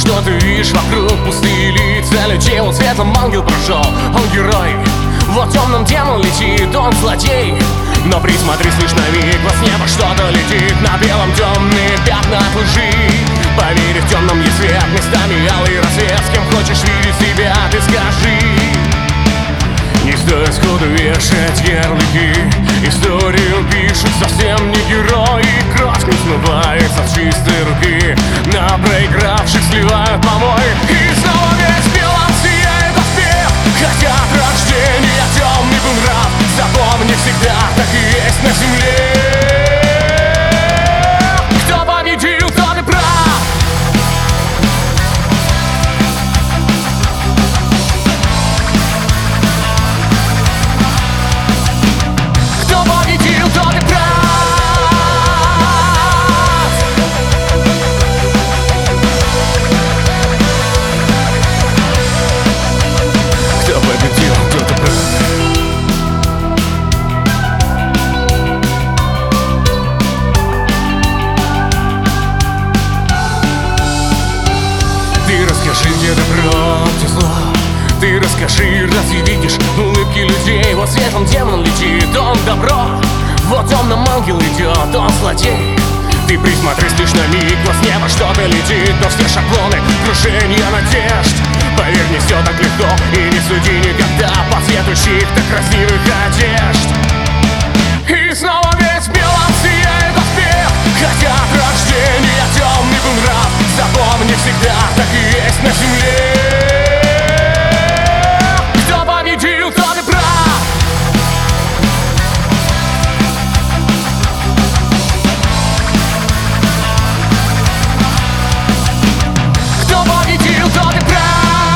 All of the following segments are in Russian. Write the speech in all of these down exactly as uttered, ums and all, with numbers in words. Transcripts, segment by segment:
что ты видишь вокруг пустые лица людей. Он светлым ангел прошел, он герой. Вот темным демон летит, он злодей. Но присмотри, слышь, на миг во с неба что-то летит. На белом темные пятна от лжи. Поверь, в темном есть свет, местами алый рассвет. С кем хочешь видеть себя, ты скажи. Не стоит сходу вешать ярлыки. Историю пишут совсем не герои. Кровь не смывается с чистой руки. На проигравших сливают помой. И снова весь белым сияет успех. Хотя от рождения темный был нрав. Запомни, всегда так и есть на земле. Кто победил, тот и прав. Где добро, где зло? Ты расскажи, разве видишь улыбки людей? Вот светлым демон летит, он добро. Вот темным ангел идет, он злодей. Ты присмотрись лишь на миг, во с неба что-то летит. Но все шаблоны, крушения надежд. Поверь, не все так легко, и не суди никогда по цвету чьих так красивых одежд. И снова весь белым сияет успех. Хотя от рождения темный был нрав. Запомни, всегда так и есть на земле. Кто победил, тот и прав. Кто победил, тот и прав.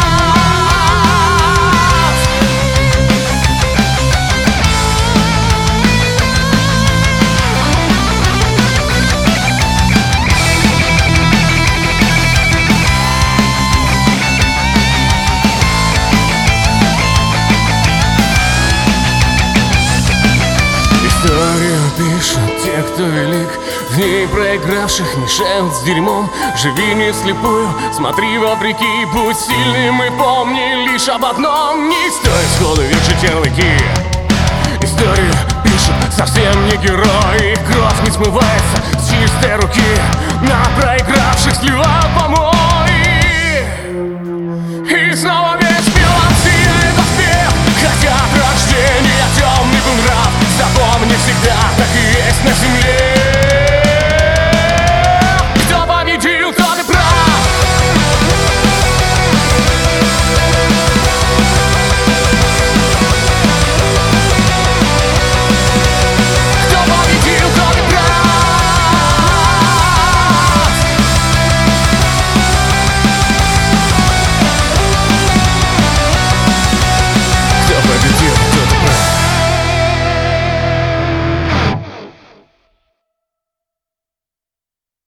Историю пишут те, кто велик. В ней проигравших мешают с дерьмом. Живи не слепую, смотри вопреки. Будь сильным и помни лишь об одном. Не стоит сходу вешать ярлыки. Историю пишут совсем не герои. Кровь не смывается с чистой руки. На проигравших сливают помог.